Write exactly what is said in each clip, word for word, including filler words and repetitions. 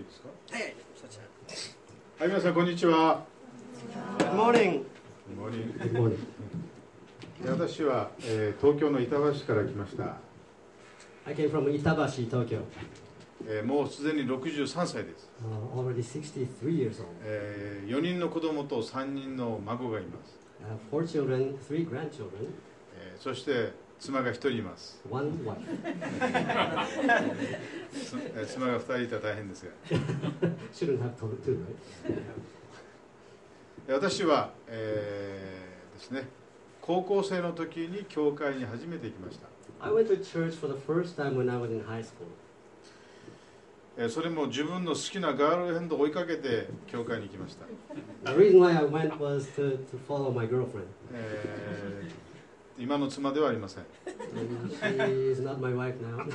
ですか。 はい、そちら。 はい、皆さんこんにちは。 Good morning. Good morning. 私は、えー、東京の板橋から来ました。 I came from 板橋、東京。 えー、もうすでにろくじゅうさんさいです。 Uh, already sixty-three years old. えー、よにんの子供とさんにんの孫がいます。 I have four children, three grandchildren. えー、そして妻がひとりいます。 One wife. 妻がふたりいたら大変ですが。 Shouldn't have two, two, right? 私は、えー、ですね、高校生の時に教会に初めて行きました。 I went to church for the first time when I was in high school. それも自分の好きなガールフレンドを追いかけて教会に行きました。 The reason why I went was to, to follow my girlfriend. えー、今の妻ではありません。 She is not my wife now.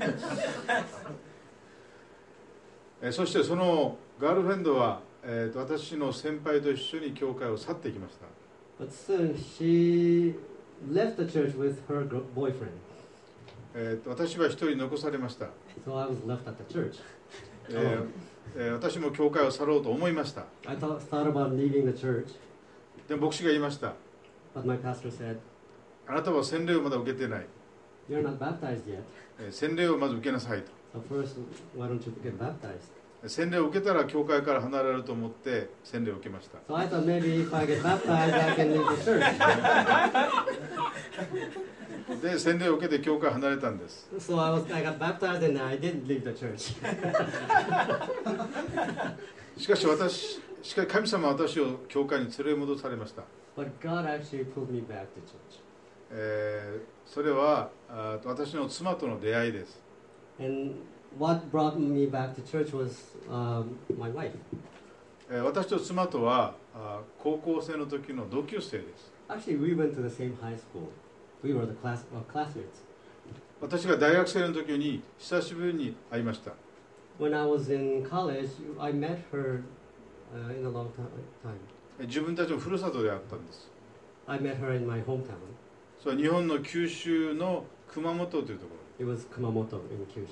えー、そしてそのガールフレンドは、えー、と私の先輩と一緒に教会を去っていきました。 But soon she left the church with her boyfriend. えー、と私は一人残されました。 So I was left at the church. えーえー、私も教会を去ろうと思いました。 I thought, thought about leaving the church. でも牧師が言いました。 But my pastor said, あなたは洗礼をまだ受けてない。 You're not baptized yet. えー、洗礼をまず受けなさいと。 So first, why don't you get baptized? 洗礼を受けたら教会から離れると思って洗礼を受けました。 So I thought maybe if I get baptized, I can leave the church. で、洗礼を受けて教会を離れたんです。 So I was, I got baptized and I didn't leave the church. しかし私、しかし神様は私を教会に連れ戻されました。 But God actually pulled me back to church. えー、それはあ私の妻との出会いです。 And what brought me back to church was um, my wife. えー、私と妻とはあ高校生の時の同級生です。 Actually, we went to the same high school. We were the class, uh, classmates. 私が大学生の時に久しぶりに会いました。 When I was in college, I met her uh, in a long time. 自分たちのふるさとで会ったんです。 I met her in my hometown. それは日本の九州の熊本というところ。 It was Kumamoto in Kyushu.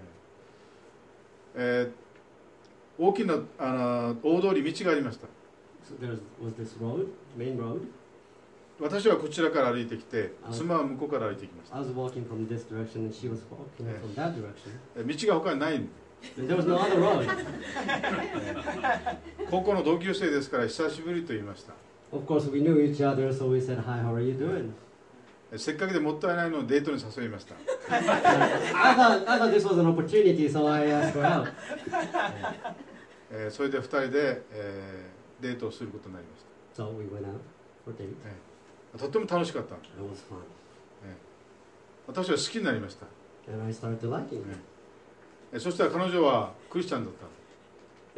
えー、大きなあの大通り道がありました。 So there was this road, main road. 私はこちらから歩いてきて、妻は向こうから歩いてきました。 I was walking from this direction and she was walking from that direction. 道が他にない。 There was no other road. 高校の同級生ですから久しぶりと言いました。 Of course, we knew each other, so we said, "Hi, how are you doing?" せっかくでもったいないのでデートに誘いました。 I thought, I thought this was an opportunity, so I asked her out. えー、それでふたりで、えー、デートをすることになりました。 So we went out for a date. えー、とっても楽しかった。 It was fun. えー、私は好きになりました。 And I started liking her. えー、そしたら彼女はクリスチャンだった。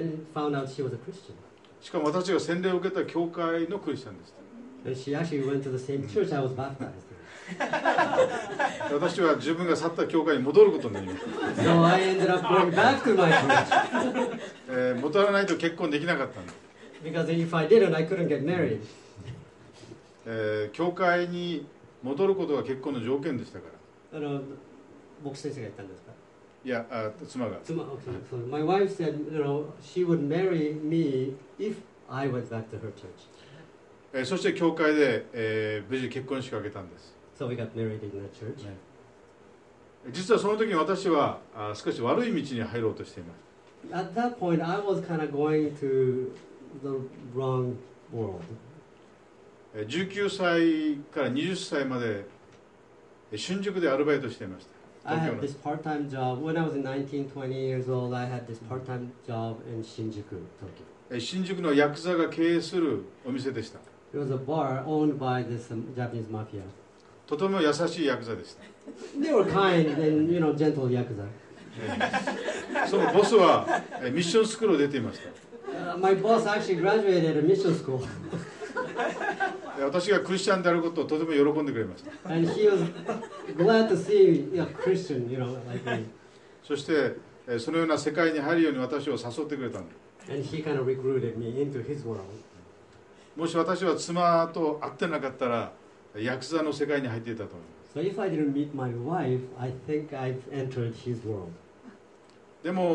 And found out she was a Christian. しかも私が洗礼を受けた教会のクリスチャンでした。 And she actually went to the same church I was baptized in. 私は自分が去った教会に戻ることになりました。 So I ended up going back to my church. えー、戻らないと結婚できなかったんです。 Because if I didn't, I couldn't get married. えー、教会に戻ることが結婚の条件でしたから。 あの、牧師先生が言ったんですか？ いや、あ、妻が。 妻、okay. So my wife said, you know, she would marry me if I went back to her church. えー、そして教会で、えー、無事結婚式を挙げたんです。 So we got married in the church. 実はその時に私はあ少し悪い道に入ろうとしています。 At that point, I was kind of going to the wrong world. じゅうきゅうさいからはたちまで新宿でアルバイトしていました。 I had this part-time job. When I was nineteen, twenty years old, I had this part-time job in Shinjuku, Tokyo. 新宿のヤクザが経営するお店でした。 It was a bar owned by this um, Japanese mafia. とても優しいヤクザでした。 They were kind and, you know, gentle yakuza. そのボスはミッションスクールを出ていました。 Uh, my boss actually graduated at mission school. 私がクリスチャンであることをとても喜んでくれました。 And he was glad to see a Christian, you know, like me. そしてそのような世界に入るように私を誘ってくれたんです。 And he kind of recruited me into his world. もし私は妻と会ってなかったらヤクザの世界に入っていたと思います。 So if I didn't meet my wife, I think I've entered his world. でも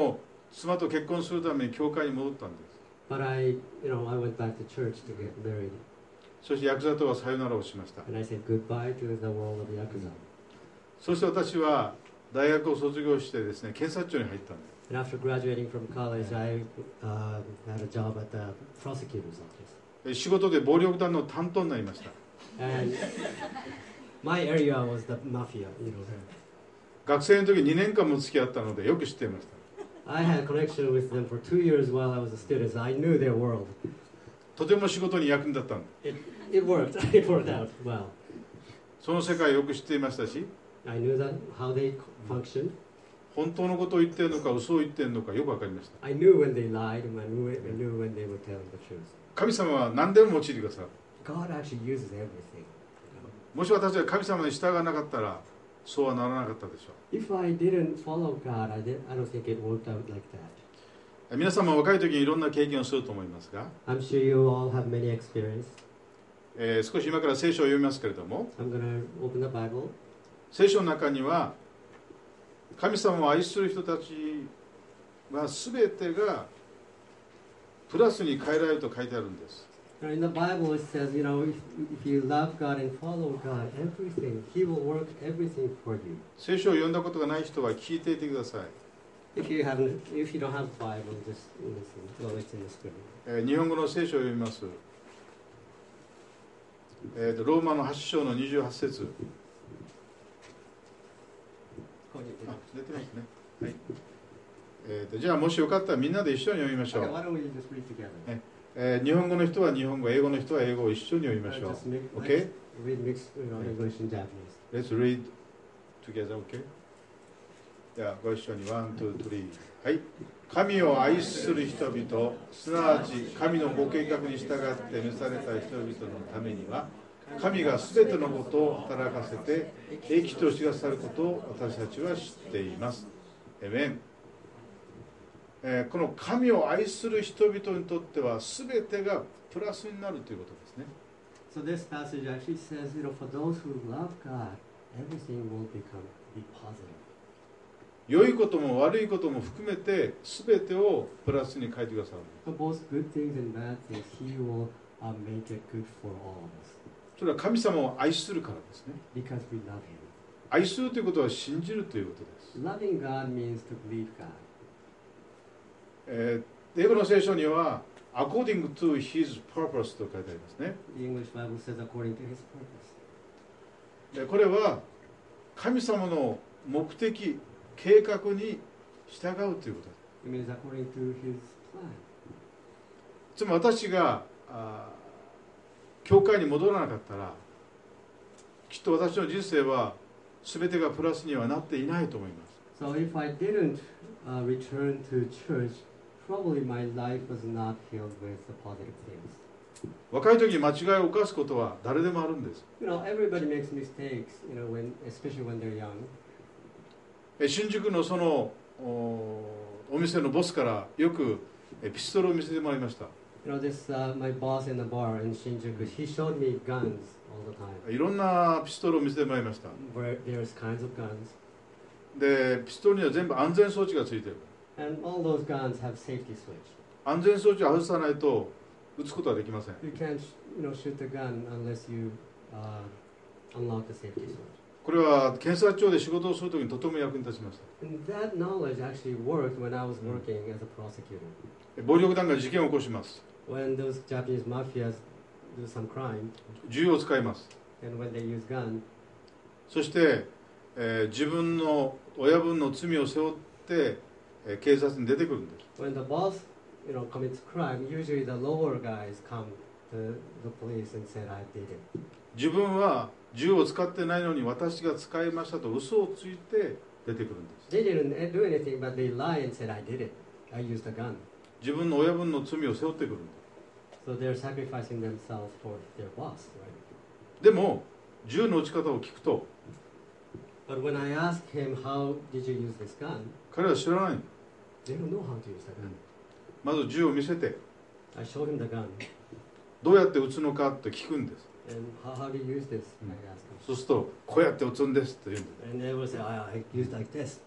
妻と結婚するために教会に戻ったんです。 But I, you know, I went back to church to get married. そしてヤクザとはさよならをしました。 And I said goodbye to the world of Yakuza. そして私は大学を卒業してですね、検察庁に入ったんです。 And after graduating from college, I uh, had a job at the prosecutor's office. 仕事で暴力団の担当になりました。 And my area was the mafia, you know. 学生の時にねんかんも付き合ったのでよく知っていました。 I had a connection with them for two years while I was a student, so I knew their world. とても仕事に役に立ったんです。 It, it worked. It worked out well. その世界をよく知っていましたし、 I knew that how they functioned. 本当のことを言っているのか嘘を言っているのかよく分かりました。 I knew when they lied, and I knew, I knew when they were telling the truth. 神様は何でも用いてくださる。 God actually uses everything. もし私が神様に従わなかったらそうはならなかったでしょ If I didn't follow God, I, did, I don't think it worked out like that. う。皆さんも若い時にいろんな経験をすると思いますが、 I'm sure you all have many experience. えー少し今から聖書を読みますけれども、 I'm going to open the Bible. 聖書の中には神様を愛する人たちは全てがプラスに変えられると書いてあるんです。 Now in the Bible it says, you know, if, if you love God and follow God, everything, He will work everything for you. 聖書を読んだことがない人は聞いていてください。 If you haven't, if you don't have the Bible, just listen. Well, it's in the scripture. えー日本語の聖書を読みます。えーとローマのはち章のにじゅうはち節。あ、出てますね。はい。えーとじゃあもしよかったらみんなで一緒に読みましょ Okay, う。 why don't we just read together? えー日本語の人は日本語、英語の人は英語を一緒に読みまし Uh, ょう。 just mix, Okay? read mixed, you know, English and Japanese. Let's read together, okay? ではご一緒にワン、ツー、スリー。はい。神を愛する人々、すなわち神のご計画に従って召された人々のためには、神がすべてのことを働かせて益としなさることを私たちは知っています。エメン。えーこの神を愛する人々にとってはすべてがプラスになるということですね。 So this passage actually says, you know, for those who love God, everything will become be positive. 良いことも悪いことも含めてすべてをプラスに変えてくださる。 For both good things and bad things, He will uh, make it good for all of us それは神様を愛するからですね。 because we love Him. 愛するということは信じるということです。 Loving God means to believe God. えー英語の聖書には according to his purpose と書いてありますね。 The English Bible says according to His purpose. でこれは神様の目的、計画に従うということです。 It means according to His plan. つまり私があ教会に戻らなかったらきっと私の人生は全てがプラスにはなっていないと思います。 So if I didn't uh, return to church, probably my life was not filled with the positive things. 若い時に間違いを犯すことは誰でもあるんです。 You know, everybody makes mistakes, you know, when, especially when they're young. え新宿のそのおお店のボスからよくえピストルを見せてもらいました。 You know, this uh, my boss in the bar in Shinjuku, he showed me guns all the time. いろんなピストルを見せてもらいました。 Where there's kinds of guns, でピストルには全部安全装置がついてる。 and all those guns have safety switch. 安全装置を外さないと撃つことはできません。 You can't, you know, shoot the gun unless you uh, unlock the safety switch. これは検察庁で仕事をするときにとても役に立ちました。 And that knowledge actually worked when I was working as a prosecutor. 暴力団が事件を起こします。 When those Japanese mafias do some crime, 銃を使います。 and when they use gun, そして、えー自分の親分の罪を背負って、えー警察に出てくるんです。 when the boss, you know, commits crime, usually the lower guys come to the police and said, I did it. 自分は銃を使ってないのに私が使いましたと嘘をついて出てくるんです。 They didn't do anything, but they lie and said, I did it. I used a gun. 自分の親分の罪を背負ってくるんです。 So they're sacrificing themselves for their boss, right? でも銃の撃ち方を聞くと But when I asked him, how did you use this gun? 彼は知らない。 They don't know how to use the gun. まず銃を見せて I showed him the gun. どうやって撃つのかって聞くんです。 And how, how do you use this? I asked him. そうするとこうやって撃つんですと言うんです。 And they will say, I, I used like this.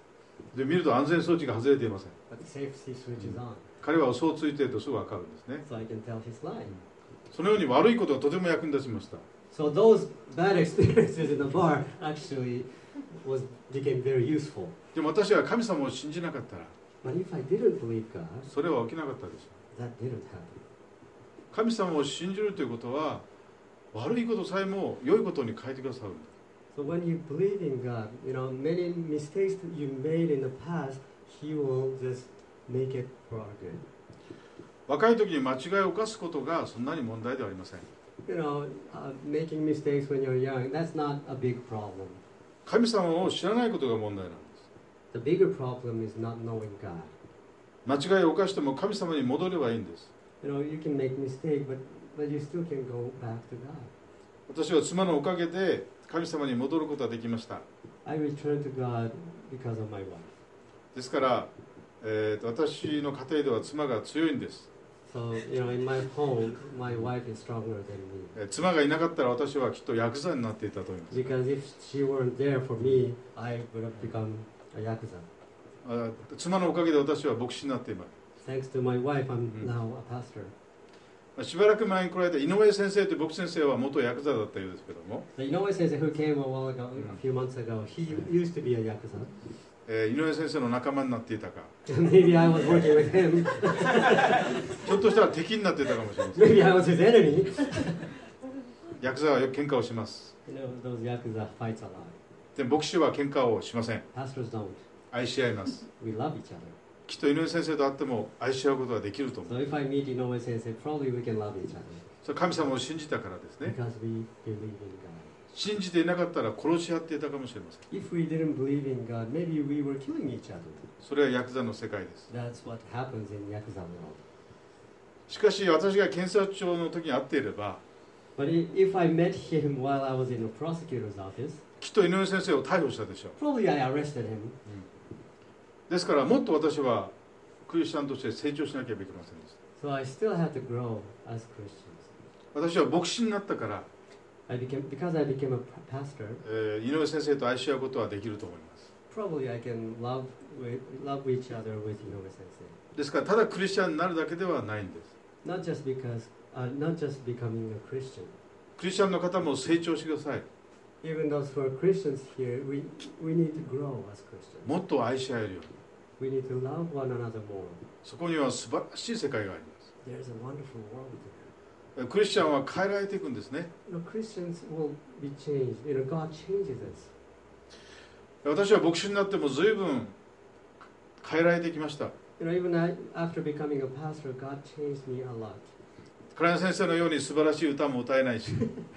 で見ると安全装置が外れていません。 but the safety switch is on. 彼は嘘をついているとすぐ分かるんですね。 So I can tell he's lying. そのように悪いことがとても役に立ちました。 So those bad experiences in the bar actually was became very useful. でも私は神様を信じなかったら But if I didn't believe God, それは起きなかったでしょ that didn't happen. う。神様を信じるということは悪いことさえも良いことに変えてくださるんだ。 So when you believe in God, you know, many mistakes that you made in the past, He will just make it for our good. 若い時に間違いを犯すことがそんなに問題ではありません。 You know, uh, making mistakes when you're young, that's not a big problem. 神様を知らないことが問題なんです。 The bigger problem is not knowing God. 間違いを犯しても神様に戻ればいいんです。 You know, you can make mistake, but, but you still can go back to God. 私は妻のおかげで神様に戻ることができました。 I returned to God because of my wife. ですから、えーと、私の家庭では妻が強いんです。 So, you know, in my home, my wife is stronger than me. えー妻がいなかったら私はきっとヤクザになっていたと思います。 Because if she weren't there for me, I would have become a yakuza. あ妻のおかげで私は牧師になっています。 Thanks to my wife, I'm Mhm. now a pastor. しばらく前に来られた井上先生という牧師先生は元ヤクザだったようですけども、 The Inoue sensei who came a while ago, Mhm. a few months ago, he used to be a yakuza. えー井上先生の仲間になっていたか、 Maybe I was working with him. ひょっとしたら敵になっていたかもしれません。 Maybe I was his enemy. ヤクザはよく喧嘩をします。 You know, those yakuza fights a lot. で牧師は喧嘩をしません。 Pastors don't. 愛し合います。 We love each other. きっと井上先生と会っても愛し合うことができると思 So う。 if I meet Inoue sensei, probably we can love each other. それは神様を信じたからですね。 Because we believe in God. 信じていなかったら殺し合っていたかもしれません。 If we didn't believe in God, maybe we were killing each other. それはヤクザの世界です。 That's what happens in yakuza world. しかし私が検察庁の時に会っていれば、 But i- if I met him while I was in the prosecutor's office, きっと井上先生を逮捕したでしょう。 probably I arrested him. ですからもっと私はクリスチャンとして成長しなければいけませんでした。 So I still had to grow as Christians. 私は牧師になったから、 I became because I became a p- pastor. えー井上先生と愛し合うことはできると思います。 Probably I can love with, love each other with Inoue sensei. ですからただクリスチャンになるだけではないんです。 Not just because, uh, not just becoming a Christian. クリスチャンの方も成長してください。 Even those who are Christians here, we we need to grow as Christians. もっと愛し合えるように。 We need to love one another more. そこには素晴らしい世界があります。 There's a wonderful world there. クリスチャンは変えられていくんですね。 You know, Christians will be changed. You know, God changes us. 私は牧師になっても随分変えられてきました。 You know, even I, after becoming a pastor, God changed me a lot. 金谷先生のように素晴らしい歌も歌えないし、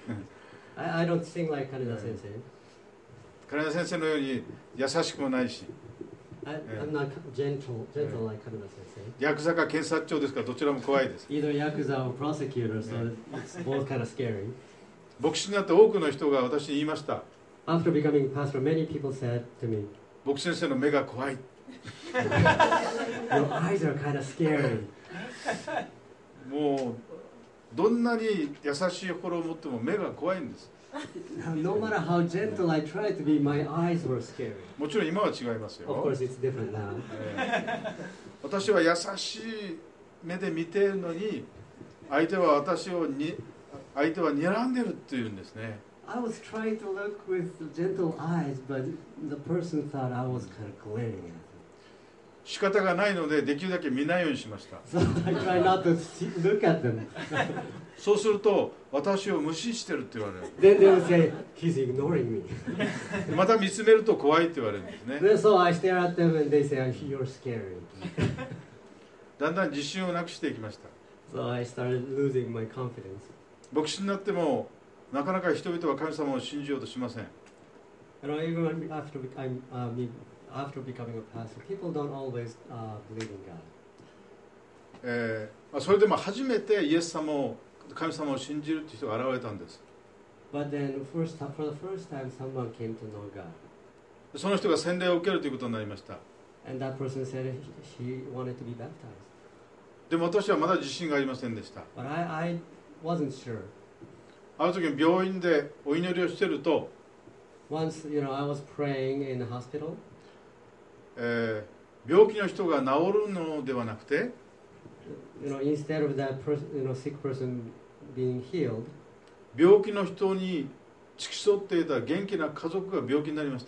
I, I don't sing like Kaneda sensei. 金谷先生のように優しくもないし、 I, Yeah. I'm not gentle, gentle like Kaneda sensei. ヤクザか検察庁ですからどちらも怖いです。 Either yakuza or prosecutor, so it's both kind of scary. 牧師になって多くの人が私に言いました。 After becoming pastor, many people said to me, 牧師先生の目が怖い。 "Your eyes are kind of scary." もうどんなに優しい心を持っても目が怖いんです。 No matter how gentle I tried to be, my eyes were scary. もちろん今は違いますよ。 Of course, it's different now. えー私は優しい目で見ているのに相手は私をに相手は睨んでるっていうんですね。 I was trying to look with gentle eyes, but the person thought I was kind of glaring at them. 仕方がないのでできるだけ見ないようにしました。 So I try not to see, look at them. そうすると私を無視してるって言われる。 Then they would say, "He's ignoring me." また見つめると怖いって言われるんですね。 Then so I stare at them and they say, "You're scary." だんだん自信をなくしていきました。 So I started losing my confidence. 牧師になってもなかなか人々は神様を信じようとしません。 You know, even when- after bec- I'm, uh, me- after becoming a pastor, people don't always uh, believe in God. えーまあ、それでも初めてイエス様を神様を信じるっていう人が現れたんです。 But then, first time, for the first time, someone came to know God, その人が洗礼を受けるということになりました。 and that person said he, he wanted to be baptized. でも私はまだ自信がありませんでした。 But I, I wasn't sure. ある時に病院でお祈りをしていると、 Once, you know, I was praying in the hospital. えー病気の人が治るのではなくて、 You know, instead of that person, you know, sick person being healed, 病気の人に付き添っていた元気な家族が病気になりました。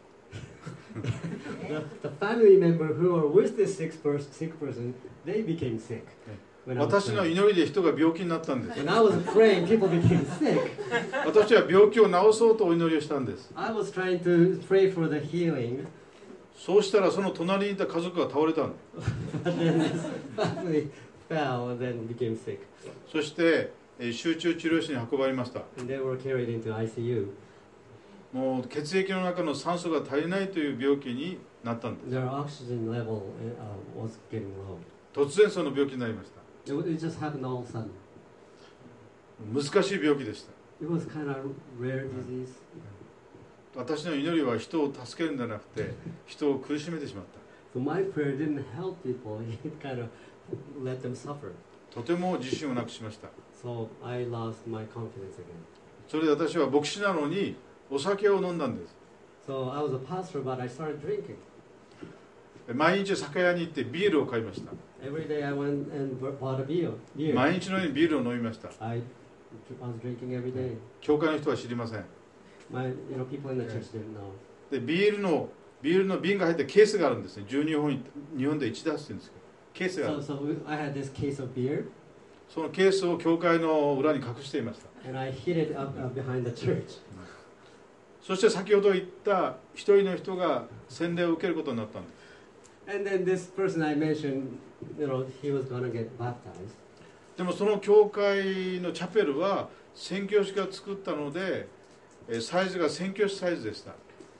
the, the family member who were with this sick person, sick person, they became sick. When I was 私の praying. 祈りで人が病気になったんです。 When I was praying, people became sick. 私は病気を治そうとお祈りをしたんです。 I was trying to pray for the healing, そうしたらその隣にいた家族が倒れたんです。 but then this family fell and then became sick. そしてえー集中治療室に運ばれました。 And they were carried into I C U. もう血液の中の酸素が足りないという病気になったんです。 Their oxygen level uh, was getting low. 突然その病気になりました。 It, w- it just happened all of a sudden. 難しい病気でした。 It was kind of rare disease. 私の祈りは人を助けるんじゃなくて人を苦しめてしまった。 So my prayer didn't help people, it kind of let them suffer. とても自信をなくしました。 So I lost my confidence again. それで私は牧師なのにお酒を飲んだんです。 So I was a pastor, but I started drinking. 毎日酒屋に行ってビールを買いました。 Every day I went and bought a beer. beer. 毎日のようにビールを飲みました。 I was drinking every day. 教会の人は知りません。 My, you know, people in the church didn't know. でビールのビールの瓶が入ってケースがあるんですね。じゅうにほん日本でいちダースって言うんですけど、ケースがある。 So, so I had this case of beer, そのケースを教会の裏に隠していました。 and I hid it up uh, behind the church. そして先ほど言った一人の人が洗礼を受けることになったんです。 And then this person I mentioned, you know, he was going to get baptized. でもその教会のチャペルは宣教師が作ったのでえーサイズが宣教師サイズでした。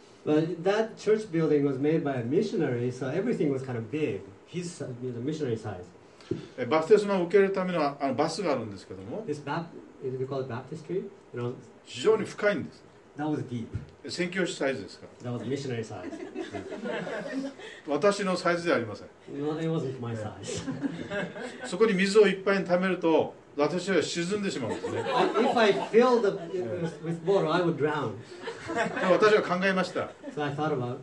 But that church building was made by a missionary, so everything was kind of big. His, you know, missionary size. えーバプテスマを受けるためのあのバスがあるんですけども、 This bap, we call it baptistry. You know, 非常に深いんです。 that was deep. 宣教師サイズですか That was missionary size. ら。私のサイズではありません。 No, it wasn't my size. そこに水をいっぱいに溜めると私は沈んでしまうんですね。 If I filled the, with, with water, I would drown. で私は考えました。 So I thought about,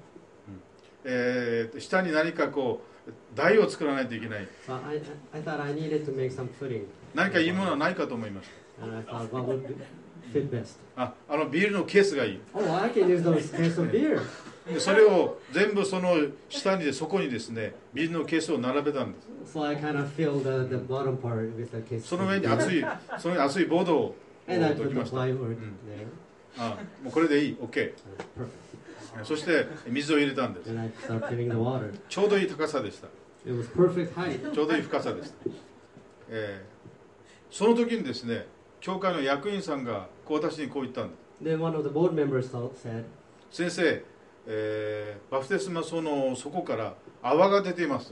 えー下に何かこう台を作らないといけない。 so I, I thought I needed to make some footing. 何かいいものはないかと思いまし And I thought, what would fit best? た。あ、あのビールのケースがいい。 Oh, I can use those cans of beer. でそれを全部その下にでそこにですねビールのケースを並べたんです。 So I kind of filled the, the bottom part with the case そ of の上に beer. 厚いその上に厚いボードを And I 置 put き the ました。 plywood Mm. there. あ、もうこれでいい、OK。 Uh, perfect. そして水を入れたんです。 And I started filling the water. ちょうどいい高さでした。 It was perfect height. ちょうどいい深さでした。えーその時にですね、教会の役員さんがこう私にこう言ったんです。 Then one of the board members thought- said, 先生、えーバプテスマその底から泡が出ています。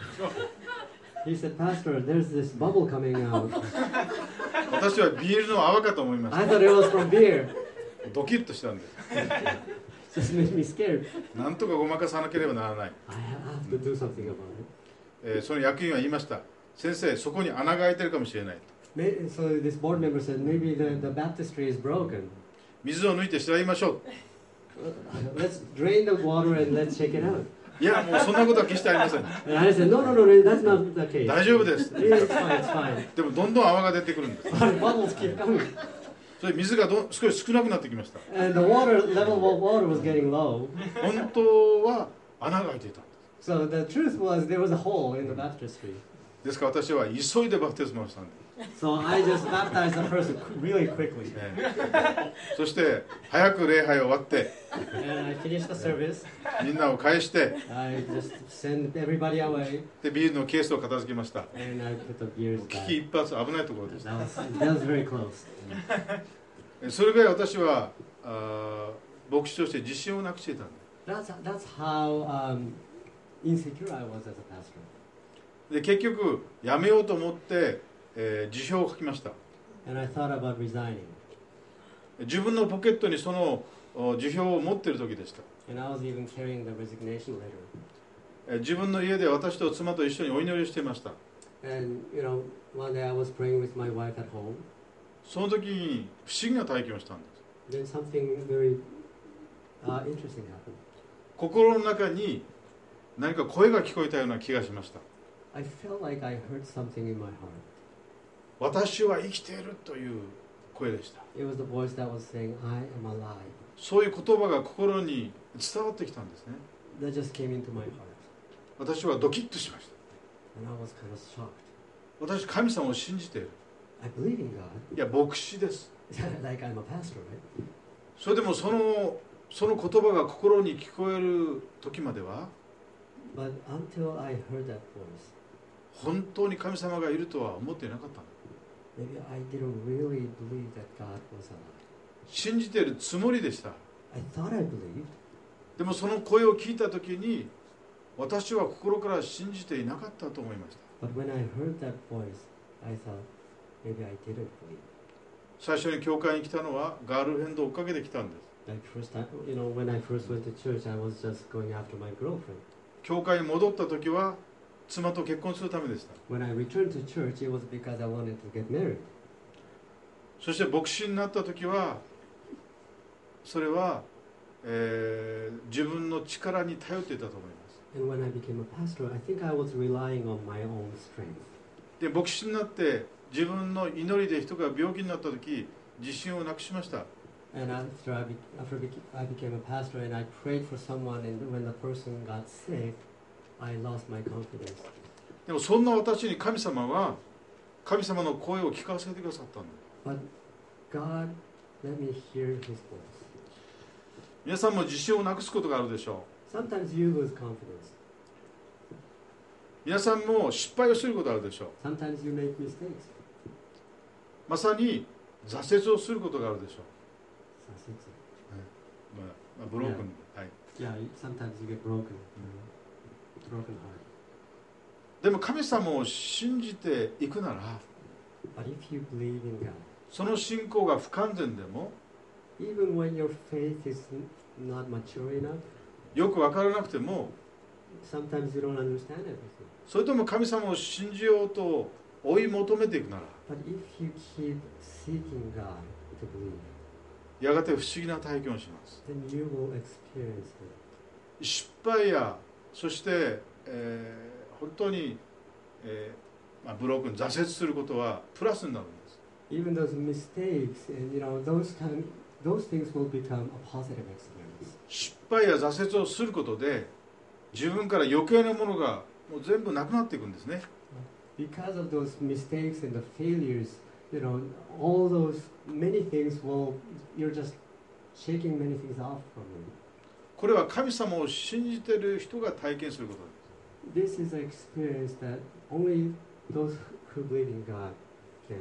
he said, Pastor, there's this bubble coming out. 私はビールの泡かと思いまし I た。 thought it was from beer. ドキッとしたんです。 Just made me scared. なんとかごまかさなければならない。 I have to do something about it. えーその役員は言いました。先生、そこに穴が開いてるかもしれない。 May- So this board member said, maybe the, the baptistry is broken. 水を抜いて調べましょう。 Uh, Let's drain the water and let's check it out. いや、もうそんなことは決してありません。 And I said, no, no, no, that's not the case. 大丈夫です。 Yeah, it's fine, it's fine. でもどんどん泡が出てくるんです。 But bubbles keep coming. それ水がど少し少なくなってきました。 And the water level of water was getting low. 本当は穴が開いていたんです。 So the truth was there was a hole in the baptistry. ですから私は急いでバプテスマをしたんです。 So I just baptized the person really quickly. ねそして早く礼拝終わって And I finished the service. みんなを返して I just sent everybody away. でビールのケースを片付けました。 And I put the beers 危 back. 機一髪危ないところです。 That was, that was very close. それぐらい私はあー牧師として自信をなくしていたんです。 That's, that's how um, insecure I was as a pastor. で結局辞めようと思って、えー辞表を書きました。 And I thought about resigning. 自分のポケットにそのお辞表を持っている時でした。 And I was even carrying the resignation letter. えー自分の家で私と妻と一緒にお祈りをしていました。 And, you know, one day I was praying with my wife at home. その時に不思議な体験をしたんです。 Then something very uh, interesting happened. 心の中に何か声が聞こえたような気がしました。 I felt like I heard something in my heart. 私は生きているという声でした。 It was the voice that was saying, I am alive. そういう言葉が心に伝わってきたんですね。 That just came into my heart. 私はドキッとしました。 And I was kind of shocked. 私、神様を信じている。 I believe in God. いや、牧師です。 Like I'm a pastor, right? それでもそのその言葉が心に聞こえる時までは But until I heard that voice, 本当に神様がいるとは思っていなかったの。 maybe I didn't really believe that God was alive. 信じているつもりでした。 I thought I believed, でもその声を聞いた時に私は心から信じていなかったと思いました。 but when I heard that voice, I thought maybe I didn't believe. 最初に教会に来たのはガールフレンドを追っかけてきたんです。 Like first time, you know, when I first went to church, I was just going after my girlfriend. 教会に戻った時は妻と結婚するためでした。 When I returned to church, it was because I wanted to get married. そして牧師になった時はそれは、えー自分の力に頼っていたと思います。 And when I became a pastor, I think I was relying on my own strength. で牧師になって自分の祈りで人が病気になった時自信をなくしました。 And after I, be, after I became a pastor and I prayed for someone, and when the person got sick, I lost my confidence. でもそんな私に神様は神様の声を聞かせてくださったんだ。 But God let me hear His voice. 皆さんも自信をなくすことがあるでしょう。 Sometimes you lose confidence. 皆さんも失敗をすることがあるでしょう。 Sometimes you make mistakes. まさに挫折をすることがあるでしょう。まあまあ、ブロークン、はい、 Yeah, sometimes you get broken. Broken heart. でも神様を信じていくなら But if you believe in God, その信仰が不完全でも even when your faith is not mature enough, よく分からなくても sometimes you don't understand everything. それとも神様を信じようと追い求めていくなら But if you keep seeking God to believe, やがて不思議な体験をします。 then you will experience it. 失敗やそして、えー、本当に、えーまあ、ブロークン挫折することはプラスになるんです。 Even those mistakes and you know those kind, those things will become a positive experience. 失敗や挫折をすることで自分から余計なものがもう全部なくなっていくんですね。 Because of those mistakes and the failures, you know, all those many things will, you're just shaking many things off from you. これは神様を信じている人が体験することです。 This is an experience that only those who believe in God can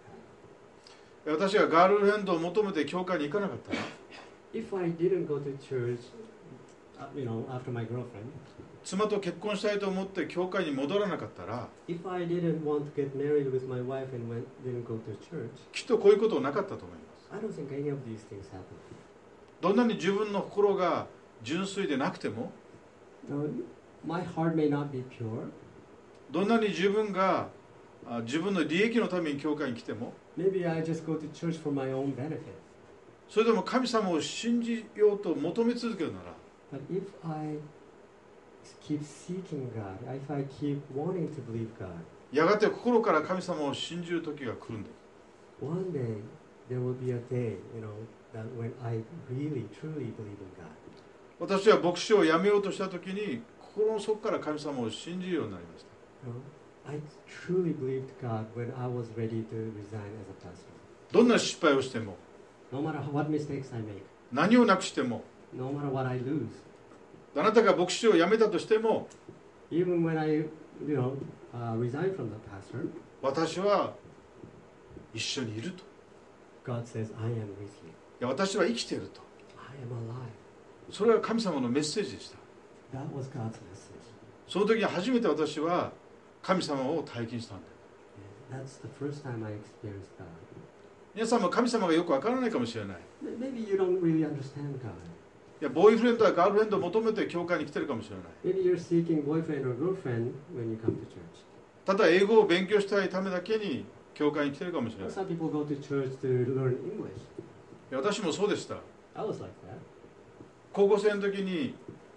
have. 私がガールフレンドを求めて教会に行かなかったら If I didn't go to church, uh, you know, after my girlfriend, 妻と結婚したいと思って教会に戻らなかったら if I didn't want to get married with my wife and went, didn't go to church, きっとこういうことなかったと思います。 I don't think any of these things happened. どんなに自分の心が純粋でなくても No, my heart may not be pure. どんなに自分があ自分の利益のために教会に来ても Maybe I just go to church for my own benefit. それでも神様を信じようと求め続けるなら But if I keep seeking God, if I keep wanting to believe God, やがて心から神様を信じる時が来るんです。 one day there will be a day, you know, that when I really, truly believe in God. 私は牧師を辞めようとした時に心の底から神様を信じるようになりました。 You know, I truly believed God when I was ready to resign as a pastor. どんな失敗をしても No matter what mistakes I make, 何をなくしても no matter what I lose, あなたが牧師を辞めたとしても even when I, you know, uh, resign from the pastor, 私は一緒にいると。 God says, I am with you. いや私は生きていると。 I am alive. それは神様のメッセージでした。 That was God's message. その時に初めて私は神様を体験したんだ。 And that's the first time I experienced God. 皆さんも神様がよくわからないかもしれない。 Maybe you don't really understand God. いやボーイフレンドやガールフレンドを求めて教会に来てるかもしれない。 Maybe you're seeking boyfriend or girlfriend when you come to church. ただ英語を勉強したいためだけに教会に来てるかもしれ Or ない。 some people go to church to learn English. いや私もそうでした。 I was like that. 高校生の時に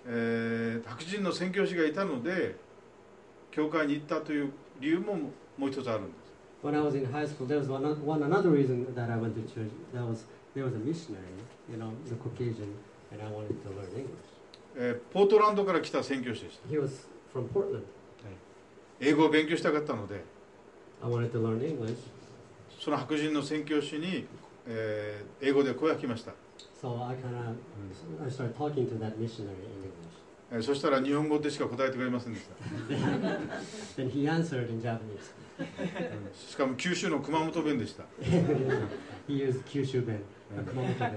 えー、白人の宣教師がいたので教会に行ったという理由ももう一つあるんです。 When I was in high school, there was one, one another reason that I went to church. That was there was a missionary, you know, the Caucasian, and I wanted to learn English. えー、ポートランドから来た宣教師でした。 He was from Portland. 英語を勉強したかったので I wanted to learn English. その白人の宣教師に、えー、英語で声をかけました。 So I kind of I started talking to that missionary in English. えー、そしたら日本語でしか答えてくれませんでした。 Then he answered in Japanese. しかも九州の熊本弁でした。 He used Kyushu ben, Kumamoto ben. Yeah.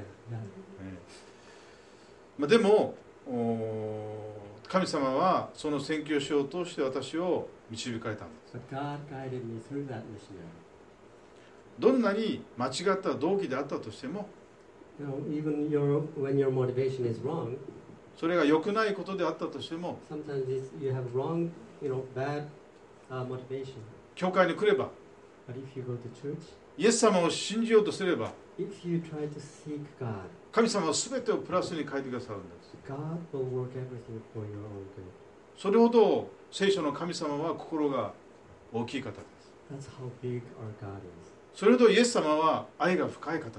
まあ、でも神様はその宣教師を通して私を導かれたんです。 But God guided me through that missionary. どんなに間違った動機であったとしても、 You know, even your when your motivation is wrong, それが良くないことであったとしても、 sometimes it's, you have wrong, you know, bad uh, motivation. 教会に来れば、 But if you go to church, イエス様を信じようとすれば、 if you try to seek God, 神様は全てをプラスに変えてくださるんです。 God will work everything for your own good. それほど聖書の神様は心が大きい方です。 That's how big our God is. それほどイエス様は愛が深い方です。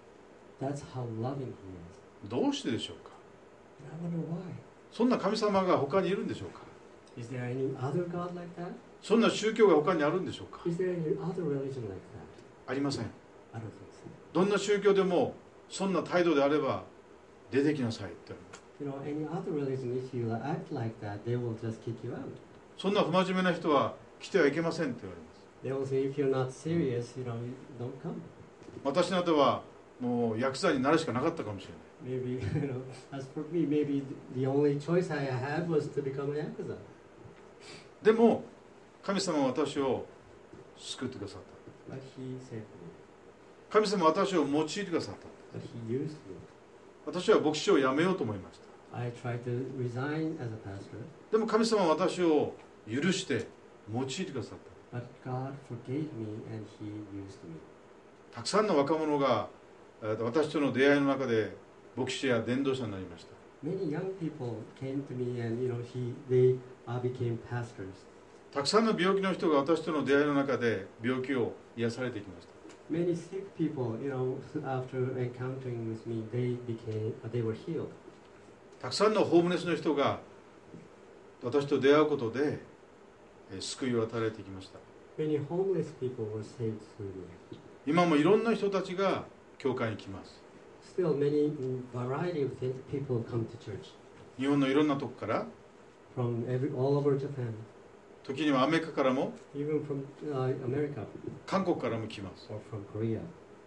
That's how loving He is. どうしてでしょうか。 And I wonder why. そんな神様が他にいるんでしょうか。 Is there any other God like that? そんな宗教が他にあるんでしょうか。 Is there any other religion like that? ありません。 I don't think so. どんな宗教でもそんな態度であれば出てきなさいって。 You know, any other religion, if you act like that, they will just kick you out. そんな不真面目な人は来てはいけませんって言われます。 They will say, if you're not serious, you know, you don't come. 私などはもうヤクザになるしかなかったかもしれない。 Maybe, you know, as for me, maybe the only choice I had was to become a yakuza. でも神様は私を救ってくださった。 But He saved me. 神様は私を用いてくださった。 But He used me. 私は牧師を辞めようと思いました。 I tried to resign as a pastor, でも神様は私を許して用いてくださった。 but God forgave me and He used me. たくさんの若者がえー私との出会いの中で牧師や伝道者になりました。 Many young people came to me and, you know, he, they uh, became pastors. たくさんの病気の人が私との出会いの中で病気を癒されてきました。 Many sick people, you know, after encountering with me, they became, uh, they were healed. たくさんのホームレスの人が私と出会うことでえー救いを与えられてきました。 Many homeless people were saved through me. 今もいろんな人たちが教会に来ます。 Still, many variety of th- people come to church 日本のいろんなとこから、 from every, all over Japan, 時にはアメリカからも even from uh, America 韓国からも来ます。 or from Korea.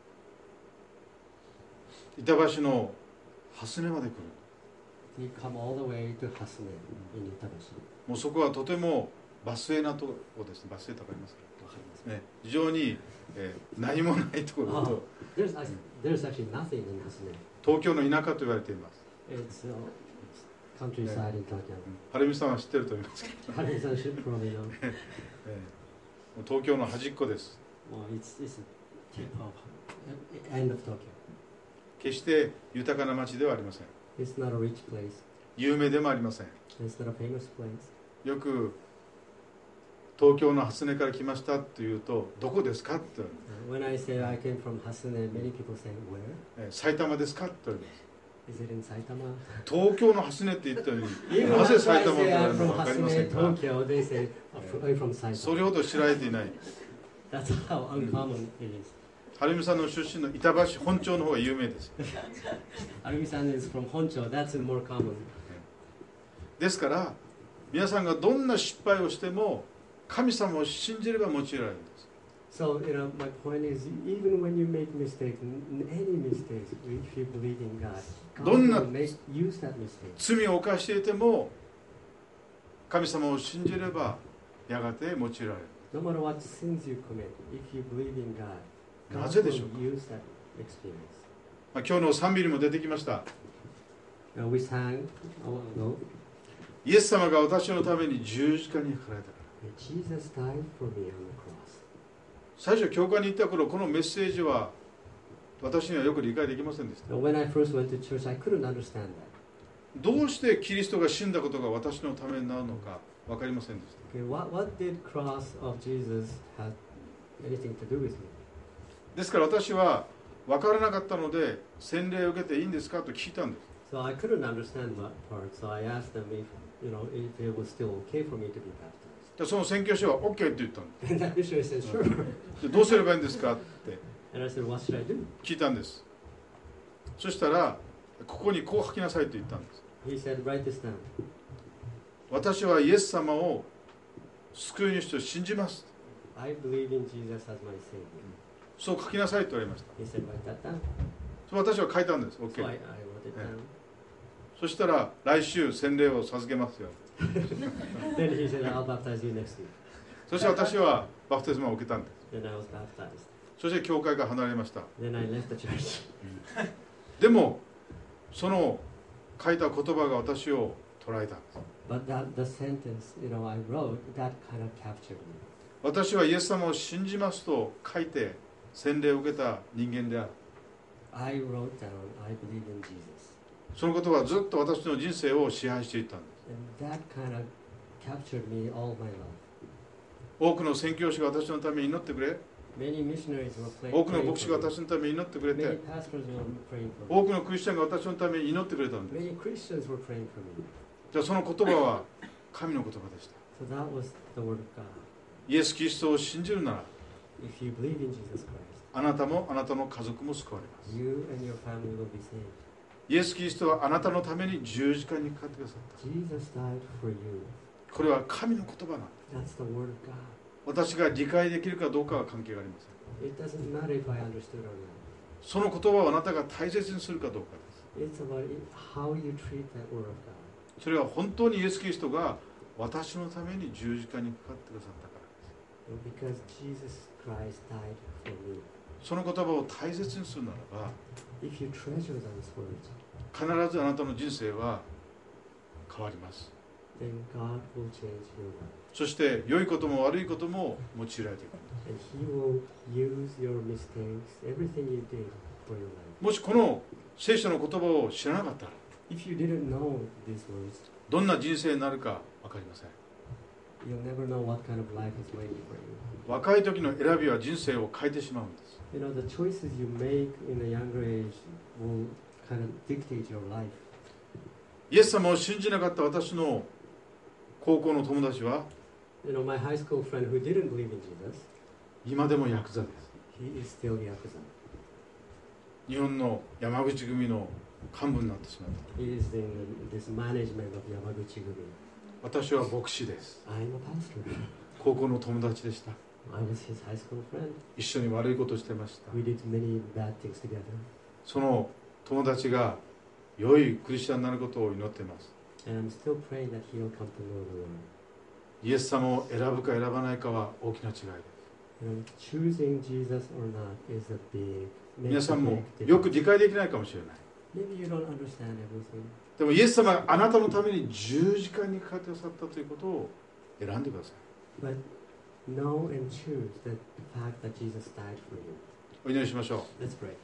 板橋の蓮根まで来る。 They come all the way to Hasune in Itabashi. もうそこはとてもバス停なところです。バス停とかありますか、ね、非常に、えー何もないところと、 There's, actually- there's actually nothing in Hasune. 東京の田舎と言われています。 It's uh, countryside in Tokyo. はるみさんは知ってると思いますけど、 Haruhi-san should probably know. えーもう東京の端っこです。 Well, it's, it's a tip of uh, end of Tokyo. 決して豊かな町ではありません。 It's not a rich place. 有名でもありません。 It's not a famous place. よく東京の蓮根から来ましたというと、どこですかって言われます Uh, when I say I came from Hasune, many people say, where? えー埼玉ですかって言われます。 Is it in Saitama? 東京の蓮根って言ったのに Even なぜ after 埼 I 玉と say 言われ I'm るの from か分かりませ Hasune, んが、 Tokyo, they say, I'm from それ Saitama. ほど知られていない。 That's how uncommon it is. はるみさんの出身の板橋本町の方が有名です。 Arumi-san is from Honcho, that's more common. ですから皆さんがどんな失敗をしても神様を信じれば用いられるんです。 So, you know, my point is, even when you make mistakes, n- any mistakes, if you believe in God, God どんな will make, use that mistake. 罪を犯していても神様を信じればやがて用いられる。 No matter what sins you commit, if you believe in God, な God ぜ will でしょうか。 use that experience. まあ、今日の賛美にも出てきました。 Uh, we sang a while ago, イエス様が私のために十字架にかかられたから。 Jesus died for me on the cross. 最初教会に行った頃、このメッセージは私にはよく理解できませんでした。 Now, when I first went to church, I couldn't understand that. どうしてキリストが死んだことが私のためになるのか分かりませんでした。 Okay, what, what did cross of Jesus have anything to do with me? ですから私は分からなかったので洗礼を受けていいんですかと聞いたんです。 So I couldn't understand that part, so I asked them if, you know, if it was still okay for me to be baptized. でその宣教師は OK って言ったんで And that missionary said, sure. す。でどうすればいいんですかって And I said, what should I do? 聞いたんです。そしたらここにこう書きなさいと言ったんです。 He said, write this down. 私はイエス様を救い主と信じます。 I believe in Jesus as my Savior. そう書きなさいと言われました。 He said, write that down. そう私は書いたんです。 So OK。 I, I wrote it down. そしたら来週洗礼を授けますよ。 Then he said, I'll baptize you next week. そして私はバプテスマを受けたんです。 Then I was baptized. そして教会が離れました。 Then I left the church. でもその書いた言葉が私を捉えたんです。 But that the sentence, you know, I wrote, that kind of captured me. 私はイエス様を信じますと書いて洗礼を受けた人間である。 I wrote down, I believe in Jesus. そのことはずっと私の人生を支配していったんです。 And that kind of captured me all my life. 多くの宣教師が私のために祈ってくれ、 Many missionaries were praying, 多くの praying 牧師が for me. 私のために祈ってくれ Many て、 pastors were praying for me. 多くのクリスチャンが私のために祈ってくれたんです。 Many Christians were praying for me. じゃあその言葉は神の言葉でした。 So that was the word of God. イエス・キリストを信じるなら If you believe in Jesus Christ, あなたもあなたの家族も救われます。 you and your family will be saved. イエス・キリストはあなたのために十字架にかかってくださった。 Jesus died for you. これは神の言葉なんです。 That's the word of God. 私が理解できるかどうかは関係がありません。 It doesn't matter if I understood or not. その言葉をあなたが大切にするかどうかです。 It's about it, how you treat that word of God. それは本当にイエス・キリストが私のために十字架にかかってくださったからです。 Because Jesus Christ died for me. その言葉を大切にするならば If you treasure those words, 必ずあなたの人生は変わります。 then God will change your life. そして良いことも悪いことも用いられていくんです。 And He will use your mistakes, everything you did for your life. もしこの聖書の言葉を知らなかったら If you didn't know these words, どんな人生になるか分かりません。 you'll never know what kind of life is waiting for you. 若い時の選びは人生を変えてしまうんです。 You know, the choices you make in a younger age will kind of dictate your life. イエス様を信じなかった私の高校の友達は You know, my high school friend who didn't believe in Jesus, 今でもヤクザです。 he is still Yakuza. 日本の山口組の幹部になってしまった。 He is in this management of Yamaguchi Gumi. 私は牧師です。 I'm a pastor. 高校の友達でした。 I was his high school friend. 一緒に悪いことをしてました。 We did many bad things together. その友達が良いクリスチャンになることを祈っています。 And I'm still praying that he'll come to know the Lord. イエス様を選ぶか選ばないかは大きな違いです。 You know, choosing Jesus or not is a big, 皆 makes さ a ん big もよく difference. 理解できないかもしれない。 Maybe you don't understand everything. でもイエス様があなたのために十字架にかかってくださったということを選んでください。 But know and choose the fact that Jesus died for you. お祈りしましょう。 Let's pray.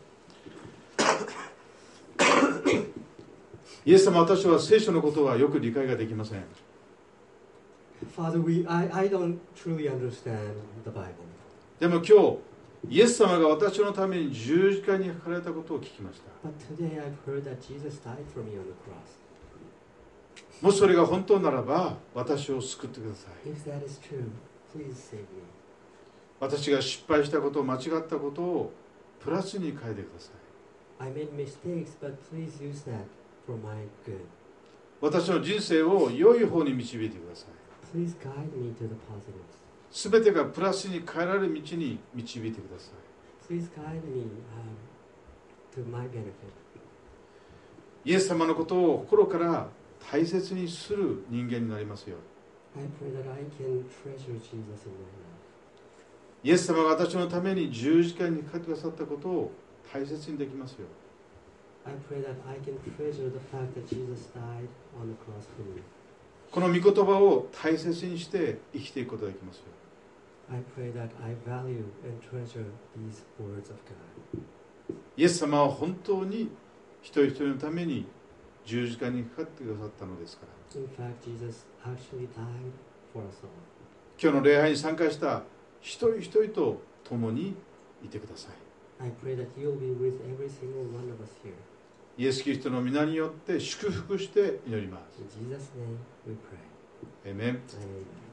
イエス様、私は聖書のことはよく理解ができません。 Father, we, I, I don't truly understand the Bible. でも今日、イエス様が私のために十字架にかかられたことを聞きました。 But today I've heard that Jesus died for me on the cross. もしそれが本当ならば、私を救ってください。 If that is true, please save me. 私が失敗したこと、間違ったことをプラスに変えてください。 I made mistakes, but please use that for my good. 私の人生を良い方に導いてください。 Please guide me to the positives. すべてがプラスに変えられる道に導いてください。 Please guide me um, to my benefit. イエス様のことを心から大切にする人間になりますように。 I pray that I can treasure Jesus in my life. イエス様が私のために十字架にかかってくださったことを大切にできますように。 I pray that I can treasure the fact that Jesus died on the cross for me. この御言葉を大切にして生きていくことができますよ。 I pray that I value and treasure these words of God. イエス様は本当に一人一人のために十字架にかかってくださったのですから。 In fact, Jesus actually died for us all. 今日の礼拝に参加した一人一人と共にいてください。 I pray that you'll be with every single one of us here. イエス・キリストの皆によって祝福して祈ります。 In Jesus' name we pray. Amen. Amen.